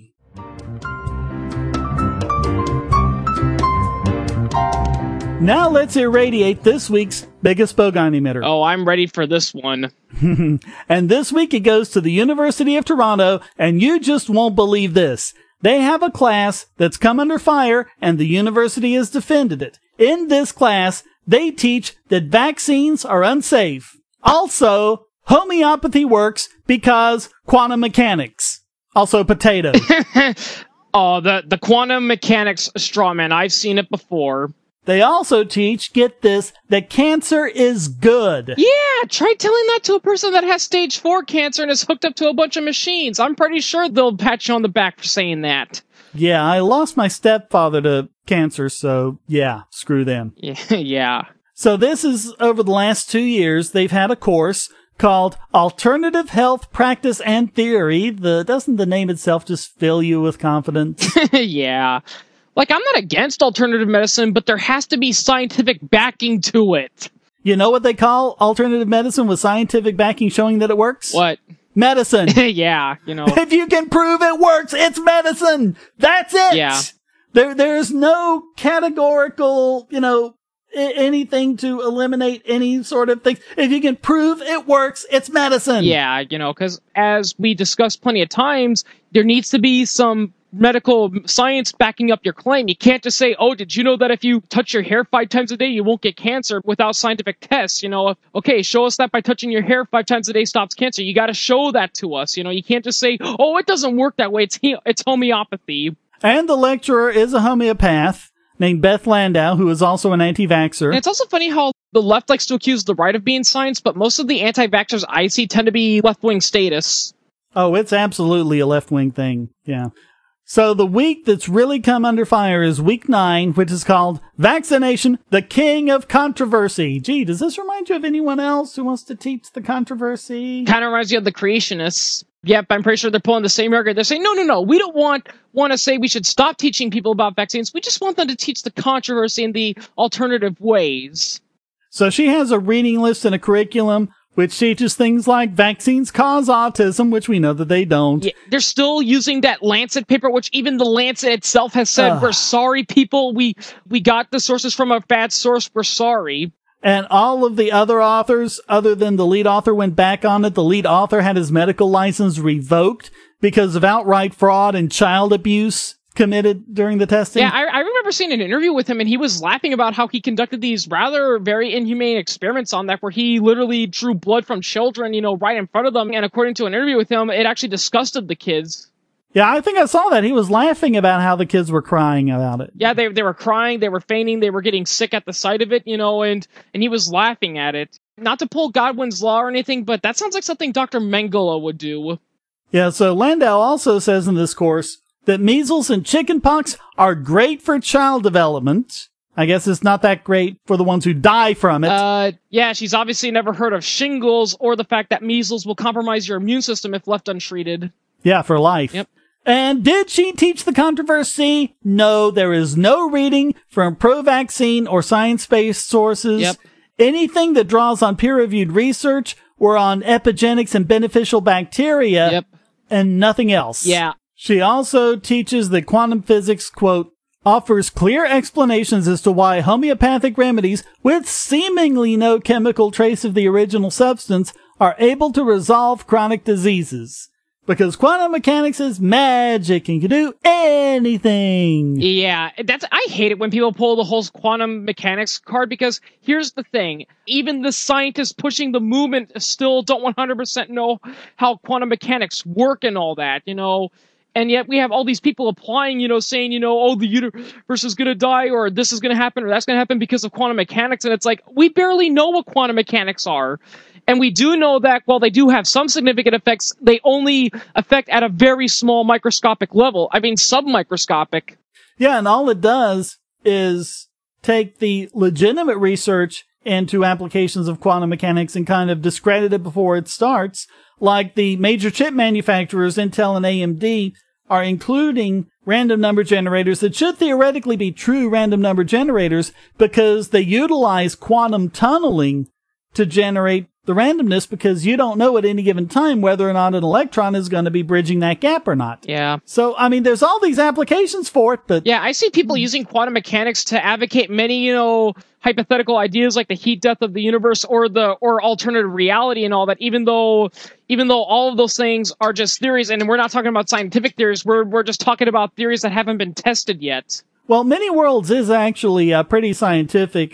Now let's irradiate this week's biggest bogon emitter. Oh, I'm ready for this one. And this week it goes to the University of Toronto, and you just won't believe this. They have a class that's come under fire, and the university has defended it. In this class, they teach that vaccines are unsafe. Also, homeopathy works because quantum mechanics. Also, potatoes. Oh, the quantum mechanics straw man. I've seen it before. They also teach, get this, that cancer is good. Yeah, try telling that to a person that has stage 4 cancer and is hooked up to a bunch of machines. I'm pretty sure they'll pat you on the back for saying that. Yeah, I lost my stepfather to cancer, so yeah, screw them. Yeah. So this is, over the last 2 years, they've had a course called Alternative Health Practice and Theory. Doesn't the name itself just fill you with confidence? Yeah. Like, I'm not against alternative medicine, but there has to be scientific backing to it. You know what they call alternative medicine with scientific backing showing that it works? What? Medicine. Yeah, If you can prove it works, it's medicine. That's it. Yeah. There's no categorical, anything to eliminate any sort of thing. If you can prove it works, it's medicine. Yeah, because as we discussed plenty of times, there needs to be some medical science backing up your claim. You can't just say, oh, did you know that if you touch your hair 5 times a day, you won't get cancer without scientific tests? Okay, show us that by touching your hair 5 times a day stops cancer. You got to show that to us. You can't just say, oh, it doesn't work that way. It's homeopathy. And the lecturer is a homeopath named Beth Landau, who is also an anti-vaxxer. And it's also funny how the left likes to accuse the right of being science, but most of the anti-vaxxers I see tend to be left-wing status. Oh, it's absolutely a left-wing thing. Yeah. So the week that's really come under fire is week 9, which is called Vaccination, the King of Controversy. Gee, does this remind you of anyone else who wants to teach the controversy? Kind of reminds you of the creationists. Yep, I'm pretty sure they're pulling the same argument. They're saying, no, we don't want to say we should stop teaching people about vaccines. We just want them to teach the controversy in the alternative ways. So she has a reading list and a curriculum which teaches things like vaccines cause autism, which we know that they don't. Yeah, they're still using that Lancet paper, which even the Lancet itself has said, we're sorry, people. We got the sources from a bad source. We're sorry. And all of the other authors, other than the lead author, went back on it. The lead author had his medical license revoked because of outright fraud and child abuse committed during the testing. Yeah, I remember seeing an interview with him, and he was laughing about how he conducted these rather very inhumane experiments on that, where he literally drew blood from children, right in front of them. And according to an interview with him, it actually disgusted the kids. Yeah, I think I saw that. He was laughing about how the kids were crying about it. Yeah, they were crying, they were fainting, they were getting sick at the sight of it, and he was laughing at it. Not to pull Godwin's Law or anything, but that sounds like something Dr. Mengele would do. Yeah, so Landau also says in this course that measles and chickenpox are great for child development. I guess it's not that great for the ones who die from it. Yeah, she's obviously never heard of shingles or the fact that measles will compromise your immune system if left untreated. Yeah, for life. Yep. And did she teach the controversy? No, there is no reading from pro-vaccine or science-based sources. Yep. Anything that draws on peer-reviewed research or on epigenetics and beneficial bacteria. Yep. And nothing else. Yeah. She also teaches that quantum physics, quote, offers clear explanations as to why homeopathic remedies with seemingly no chemical trace of the original substance are able to resolve chronic diseases. Because quantum mechanics is magic and can do anything. Yeah, I hate it when people pull the whole quantum mechanics card, because here's the thing. Even the scientists pushing the movement still don't 100% know how quantum mechanics work and all that, And yet we have all these people applying, saying, oh, the universe is going to die, or this is going to happen, or that's going to happen because of quantum mechanics. And it's like, we barely know what quantum mechanics are. And we do know that while they do have some significant effects, they only affect at a very small microscopic level. I mean, submicroscopic. Yeah, and all it does is take the legitimate research into applications of quantum mechanics and kind of discredit it before it starts. Like the major chip manufacturers, Intel and AMD, are including random number generators that should theoretically be true random number generators because they utilize quantum tunneling to generate the randomness, because you don't know at any given time whether or not an electron is going to be bridging that gap or not. Yeah. So, I mean, there's all these applications for it, but... Yeah, I see people using quantum mechanics to advocate many, hypothetical ideas like the heat death of the universe or alternative reality and all that, even though all of those things are just theories, and we're not talking about scientific theories, we're just talking about theories that haven't been tested yet. Well, Many Worlds is actually pretty scientific.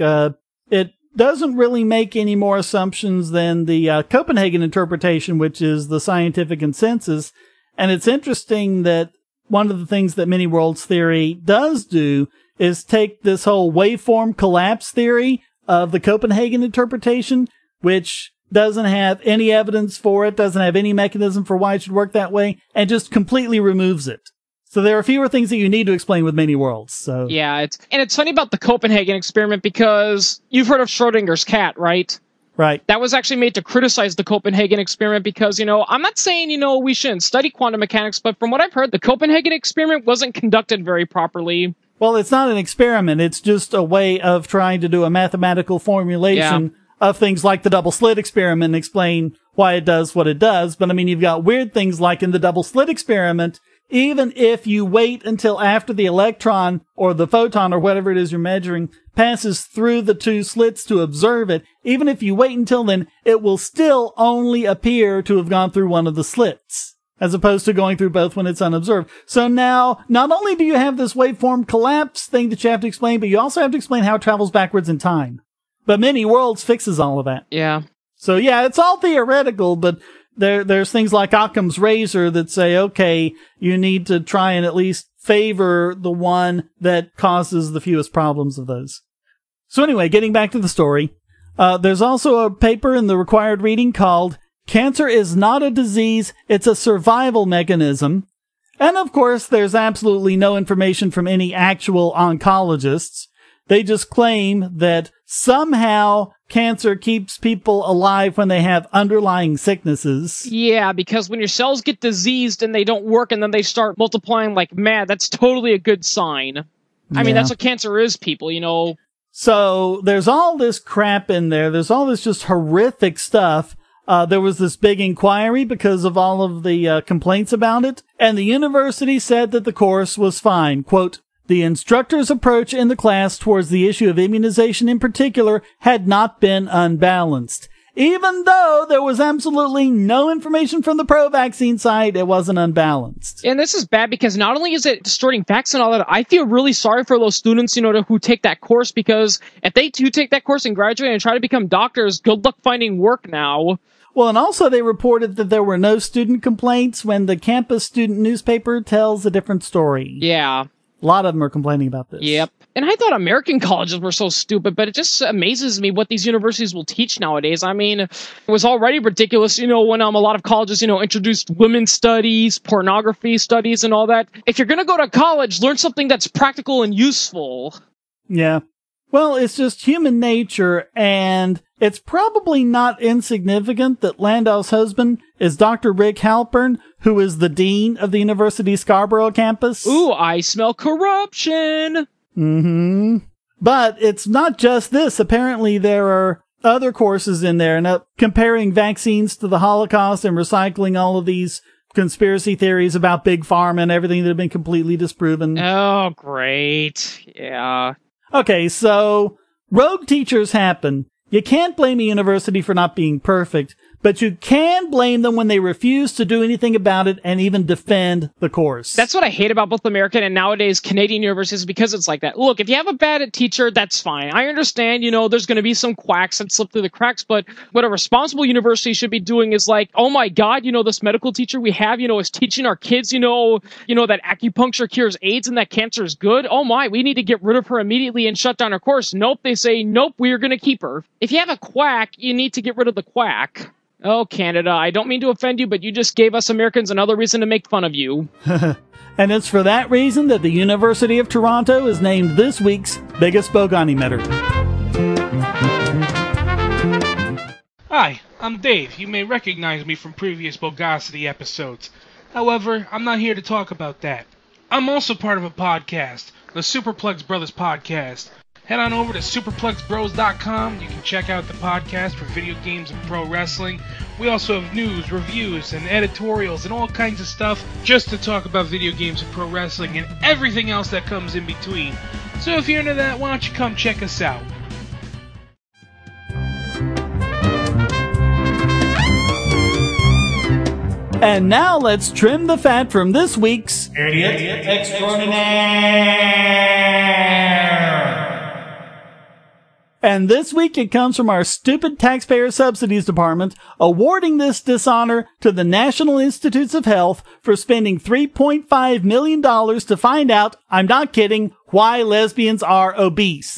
It doesn't really make any more assumptions than the Copenhagen interpretation, which is the scientific consensus. And it's interesting that one of the things that Many Worlds theory does do is take this whole waveform collapse theory of the Copenhagen interpretation, which doesn't have any evidence for it, doesn't have any mechanism for why it should work that way, and just completely removes it. So there are fewer things that you need to explain with Many Worlds. So yeah, it's funny about the Copenhagen experiment, because you've heard of Schrodinger's cat, right? Right. That was actually made to criticize the Copenhagen experiment because, I'm not saying, we shouldn't study quantum mechanics, but from what I've heard, the Copenhagen experiment wasn't conducted very properly. Well, it's not an experiment. It's just a way of trying to do a mathematical formulation of things like the double slit experiment and explain why it does what it does. But I mean, you've got weird things like in the double slit experiment, even if you wait until after the electron or the photon or whatever it is you're measuring passes through the two slits to observe it, even if you wait until then, it will still only appear to have gone through one of the slits, as opposed to going through both when it's unobserved. So now, not only do you have this waveform collapse thing that you have to explain, but you also have to explain how it travels backwards in time. But Many Worlds fixes all of that. Yeah. So yeah, it's all theoretical, but there's things like Occam's razor that say, okay, you need to try and at least favor the one that causes the fewest problems of those. So anyway, getting back to the story, there's also a paper in the required reading called Cancer is Not a Disease, It's a Survival Mechanism. And of course, there's absolutely no information from any actual oncologists. They just claim that somehow cancer keeps people alive when they have underlying sicknesses. Yeah, because when your cells get diseased and they don't work and then they start multiplying like mad, that's totally a good sign. I mean, that's what cancer is, people, So there's all this crap in there. There's all this just horrific stuff. There was this big inquiry because of all of the complaints about it, and the university said that the course was fine. Quote, The instructor's approach in the class towards the issue of immunization in particular had not been unbalanced. Even though there was absolutely no information from the pro-vaccine side, it wasn't unbalanced. And this is bad because not only is it distorting facts and all that, I feel really sorry for those students, who take that course, because if they do take that course and graduate and try to become doctors, good luck finding work now. Well, and also they reported that there were no student complaints when the campus student newspaper tells a different story. Yeah. A lot of them are complaining about this. Yep. And I thought American colleges were so stupid, but it just amazes me what these universities will teach nowadays. I mean, it was already ridiculous, when a lot of colleges, introduced women's studies, pornography studies, and all that. If you're going to go to college, learn something that's practical and useful. Yeah. Well, it's just human nature, and it's probably not insignificant that Landau's husband is Dr. Rick Halpern, who is the dean of the University Scarborough campus. Ooh, I smell corruption! Mm-hmm. But it's not just this. Apparently there are other courses in there, and comparing vaccines to the Holocaust and recycling all of these conspiracy theories about Big Pharma and everything that have been completely disproven. Oh, great. Yeah. Okay, so rogue teachers happen. You can't blame a university for not being perfect, but you can blame them when they refuse to do anything about it and even defend the course. That's what I hate about both American and nowadays Canadian universities, because it's like that. Look, if you have a bad teacher, that's fine. I understand, there's going to be some quacks that slip through the cracks, but what a responsible university should be doing is like, oh my God, this medical teacher we have, is teaching our kids, that acupuncture cures AIDS and that cancer is good. Oh my, we need to get rid of her immediately and shut down her course. Nope, they say, nope, we are going to keep her. If you have a quack, you need to get rid of the quack. Oh, Canada, I don't mean to offend you, but you just gave us Americans another reason to make fun of you. And it's for that reason that the University of Toronto is named this week's biggest bogon emitter. Hi, I'm Dave. You may recognize me from previous Bogosity episodes. However, I'm not here to talk about that. I'm also part of a podcast, the Superplex Brothers Podcast. Head on over to superplexbros.com. You can check out the podcast for video games and pro wrestling. We also have news, reviews, and editorials and all kinds of stuff just to talk about video games and pro wrestling and everything else that comes in between. So if you're into that, why don't you come check us out? And now let's trim the fat from this week's Idiot Extraordinaire. And this week it comes from our stupid taxpayer subsidies department, awarding this dishonor to the National Institutes of Health for spending $3.5 million to find out, I'm not kidding, why lesbians are obese.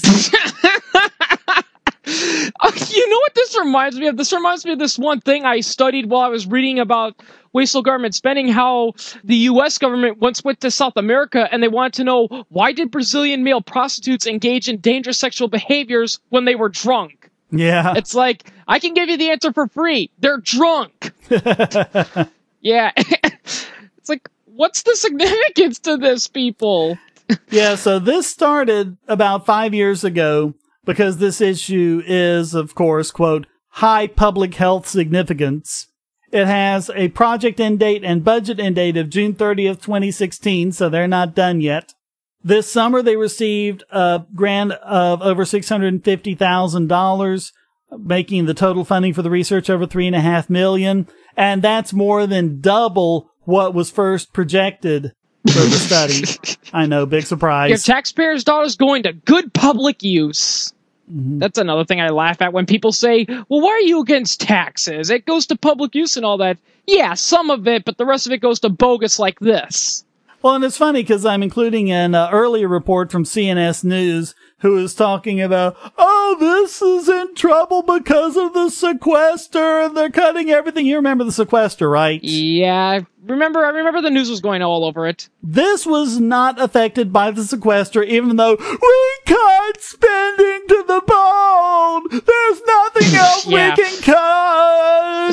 You know what this reminds me of? This reminds me of this one thing I studied while I was reading about wasteful government spending, how the U.S. government once went to South America and they wanted to know, why did Brazilian male prostitutes engage in dangerous sexual behaviors when they were drunk? Yeah. It's like, I can give you the answer for free. They're drunk. Yeah. It's like, what's the significance to this, people? Yeah, so this started about 5 years ago because this issue is, of course, quote, high public health significance. It has a project end date and budget end date of June 30th, 2016, so they're not done yet. This summer, they received a grant of over $650,000, making the total funding for the research over $3.5 million, and that's more than double what was first projected for the study. I know, big surprise. Your taxpayers' dollars going to good public use. Mm-hmm. That's another thing I laugh at when people say, well, why are you against taxes? It goes to public use and all that. Yeah, some of it, but the rest of it goes to bogus like this. Well, and it's funny because I'm including an earlier report from CNS News who is talking about, oh, this is in trouble because of the sequester and they're cutting everything. You remember the sequester, right? Yeah, I remember the news was going all over it. This was not affected by the sequester, even though we cut spending to the bone. There's nothing else we can cut.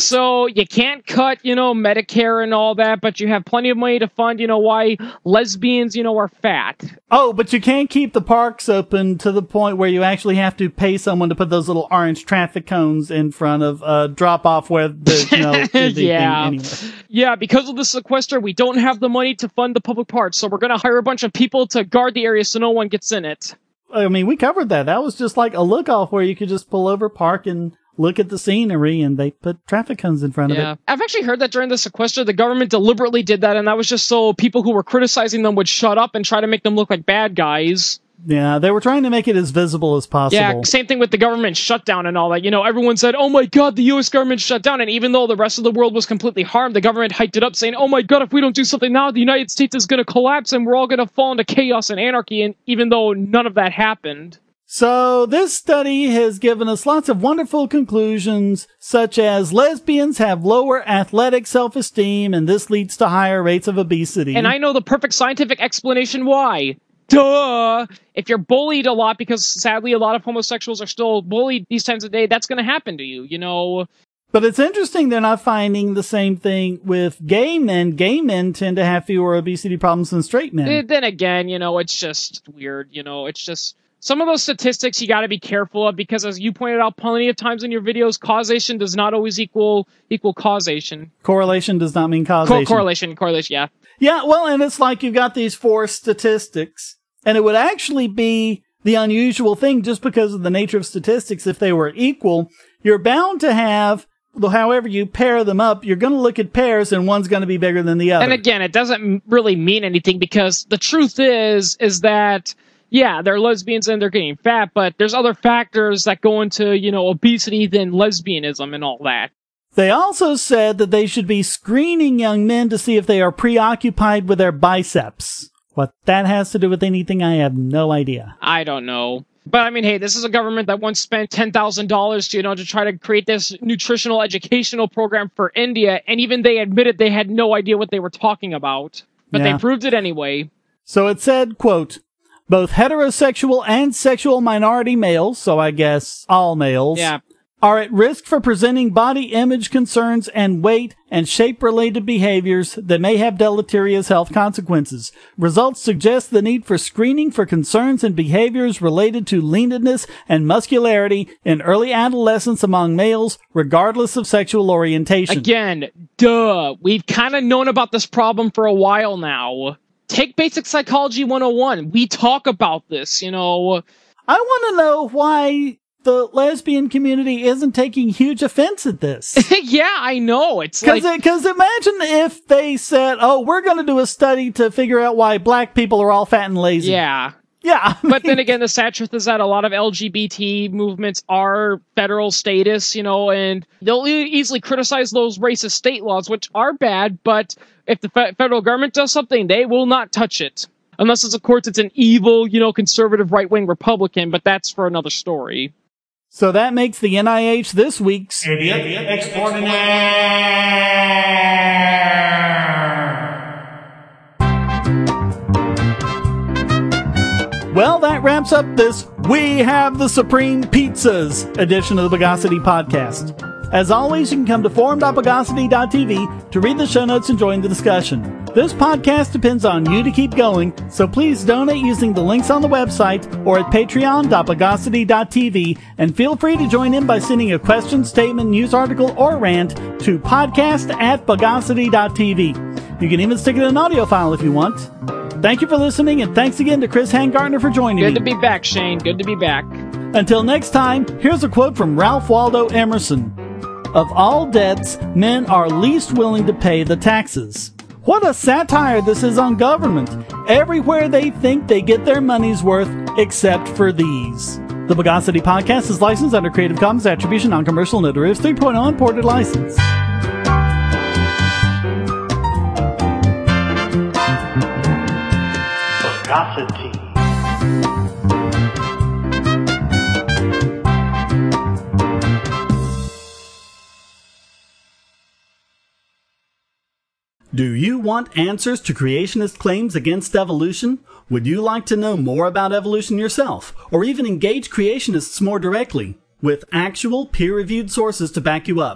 So you can't cut, Medicare and all that, but you have plenty of money to fund, why lesbians, are fat. Oh, but you can't keep the parks open to the point where you actually have to pay someone to put those little orange traffic cones in front of drop off where the, yeah. anyway. Yeah, because of the sequester, we don't have the money to fund the public parks, so we're going to hire a bunch of people to guard the area so no one gets in it. I mean, we covered that. That was just like a look off where you could just pull over, park, and look at the scenery, and they put traffic cones in front of it. I've actually heard that during the sequester, the government deliberately did that, and that was just so people who were criticizing them would shut up and try to make them look like bad guys. Yeah, they were trying to make it as visible as possible. Yeah, same thing with the government shutdown and all that. Everyone said, oh my god, the U.S. government shut down, and even though the rest of the world was completely harmed, the government hyped it up, saying, oh my god, if we don't do something now, the United States is going to collapse, and we're all going to fall into chaos and anarchy, and even though none of that happened. So this study has given us lots of wonderful conclusions, such as lesbians have lower athletic self-esteem, and this leads to higher rates of obesity. And I know the perfect scientific explanation why. Duh! If you're bullied a lot, because sadly a lot of homosexuals are still bullied these times of day, that's going to happen to you, But it's interesting they're not finding the same thing with gay men. Gay men tend to have fewer obesity problems than straight men. Then again, it's just weird, it's just... Some of those statistics you got to be careful of because, as you pointed out plenty of times in your videos, causation does not always equal causation. Correlation does not mean causation. Correlation, yeah. Yeah, well, and it's like you've got these 4 statistics, and it would actually be the unusual thing just because of the nature of statistics. If they were equal, you're bound to have, however you pair them up, you're going to look at pairs, and one's going to be bigger than the other. And again, it doesn't really mean anything because the truth is that... Yeah, they're lesbians and they're getting fat, but there's other factors that go into, obesity than lesbianism and all that. They also said that they should be screening young men to see if they are preoccupied with their biceps. What that has to do with anything, I have no idea. I don't know. But I mean, hey, this is a government that once spent $10,000 to try to create this nutritional educational program for India, and even they admitted they had no idea what they were talking about. But They proved it anyway. So it said, quote, both heterosexual and sexual minority males, so I guess all males, are at risk for presenting body image concerns and weight and shape-related behaviors that may have deleterious health consequences. Results suggest the need for screening for concerns and behaviors related to leanness and muscularity in early adolescence among males, regardless of sexual orientation. Again, duh. We've kind of known about this problem for a while now. Take Basic Psychology 101. We talk about this, I want to know why the lesbian community isn't taking huge offense at this. Yeah, I know. It's because imagine if they said, oh, we're going to do a study to figure out why black people are all fat and lazy. Yeah. Yeah. But then again, the sad truth is that a lot of LGBT movements are federal status, and they'll easily criticize those racist state laws, which are bad, but if the federal government does something, they will not touch it. Unless, of course, it's an evil, conservative right-wing Republican, but that's for another story. So that makes the NIH this week's Idiot Extraordinaire. Well, that wraps up this We Have the Supreme Pizzas edition of the Bogosity Podcast. As always, you can come to forum.bogosity.tv to read the show notes and join the discussion. This podcast depends on you to keep going, so please donate using the links on the website or at patreon.bogosity.tv, and feel free to join in by sending a question, statement, news article, or rant to podcast@bogosity.tv. You can even stick it in an audio file if you want. Thank you for listening, and thanks again to Chris Hangartner for joining me. Good to be back, Shane. Good to be back. Until next time, here's a quote from Ralph Waldo Emerson. Of all debts, men are least willing to pay the taxes. What a satire this is on government. Everywhere they think they get their money's worth, except for these. The Bogosity Podcast is licensed under Creative Commons Attribution Non-Commercial No Derivatives 3.0 Imported License. Bogosity. Do you want answers to creationist claims against evolution? Would you like to know more about evolution yourself, or even engage creationists more directly, with actual peer-reviewed sources to back you up?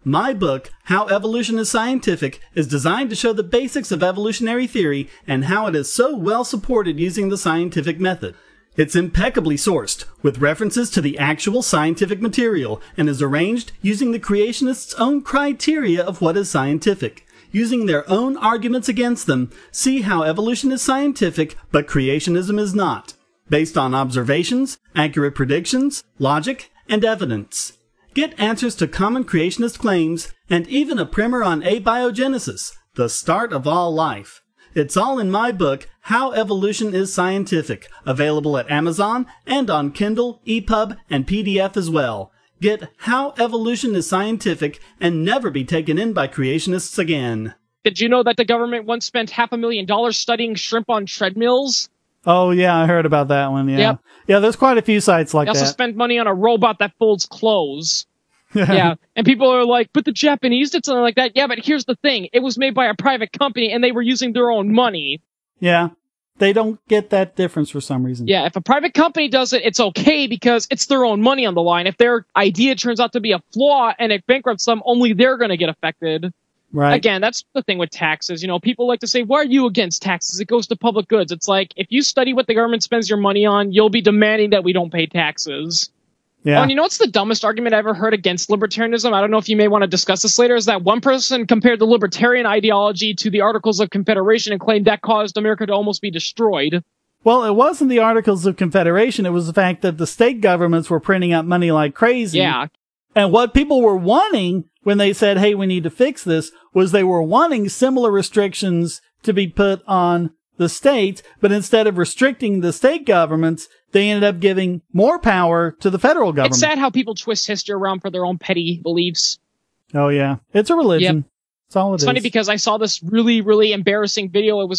My book, How Evolution is Scientific, is designed to show the basics of evolutionary theory and how it is so well supported using the scientific method. It's impeccably sourced, with references to the actual scientific material, and is arranged using the creationists' own criteria of what is scientific. Using their own arguments against them, see how evolution is scientific, but creationism is not, based on observations, accurate predictions, logic, and evidence. Get answers to common creationist claims, and even a primer on abiogenesis, the start of all life. It's all in my book, How Evolution is Scientific, available at Amazon and on Kindle, EPUB, and PDF as well. Get How Evolution is Scientific and never be taken in by creationists again. Did you know that the government once spent $500,000 studying shrimp on treadmills? Oh, yeah, I heard about that one, yeah. Yep. Yeah, there's quite a few sites like They also that. spent money on a robot that folds clothes. Yeah, and people are like, but the Japanese did something like that. Yeah, but here's the thing. It was made by a private company, and they were using their own money. Yeah, they don't get that difference for some reason. Yeah, if a private company does it, it's okay because it's their own money on the line. If their idea turns out to be a flaw and it bankrupts them, only they're going to get affected. Right. Again, that's the thing with taxes. You know, people like to say, why are you against taxes? It goes to public goods. It's like, if you study what the government spends your money on, you'll be demanding that we don't pay taxes. Yeah. Oh, and you know what's the dumbest argument I ever heard against libertarianism? I don't know if you may want to discuss this later, is that one person compared the libertarian ideology to the Articles of Confederation and claimed that caused America to almost be destroyed. Well, it wasn't the Articles of Confederation. It was the fact that the state governments were printing out money like crazy. Yeah. And what people were wanting when they said, hey, we need to fix this, was they were wanting similar restrictions to be put on the states, but instead of restricting the state governments, they ended up giving more power to the federal government. It's sad how people twist history around for their own petty beliefs. Oh, yeah. It's a religion. Yep. That's all it is. It's funny because I saw this really, really embarrassing video. It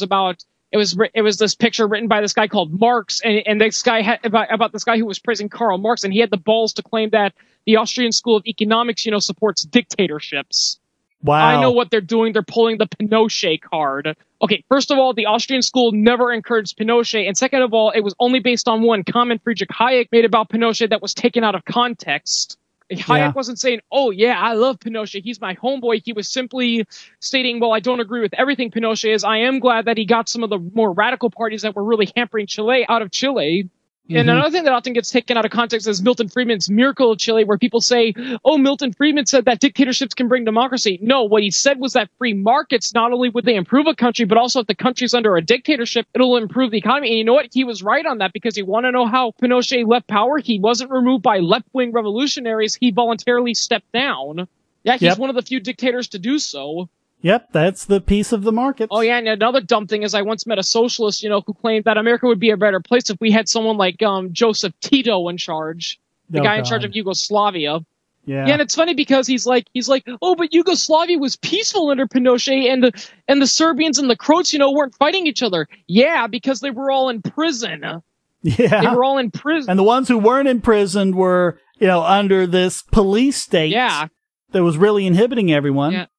was this picture written by this guy called Marx, and this guy had about this guy who was praising Karl Marx, and he had the balls to claim that the Austrian School of Economics, supports dictatorships. Wow. I know what they're doing. They're pulling the Pinochet card. Okay, first of all, the Austrian school never encouraged Pinochet, and second of all, it was only based on one comment Friedrich Hayek made about Pinochet that was taken out of context. Hayek wasn't saying, oh yeah, I love Pinochet, he's my homeboy. He was simply stating, well, I don't agree with everything Pinochet is. I am glad that he got some of the more radical parties that were really hampering Chile out of Chile. Mm-hmm. And another thing that often gets taken out of context is Milton Friedman's Miracle of Chile, where people say, oh, Milton Friedman said that dictatorships can bring democracy. No, what he said was that free markets, not only would they improve a country, but also if the country's under a dictatorship, it'll improve the economy. And you know what? He was right on that, because you want to know how Pinochet left power? He wasn't removed by left-wing revolutionaries. He voluntarily stepped down. Yeah, he's one of the few dictators to do so. Yep, that's the piece of the market. Oh, yeah, and another dumb thing is I once met a socialist, who claimed that America would be a better place if we had someone like Joseph Tito in charge, the guy in charge of Yugoslavia. Yeah, and it's funny because he's like, oh, but Yugoslavia was peaceful under Pinochet, and the Serbians and the Croats, weren't fighting each other. Yeah, because they were all in prison. Yeah, they were all in prison, and the ones who weren't in prison were, under this police state. Yeah. That was really inhibiting everyone. Yeah.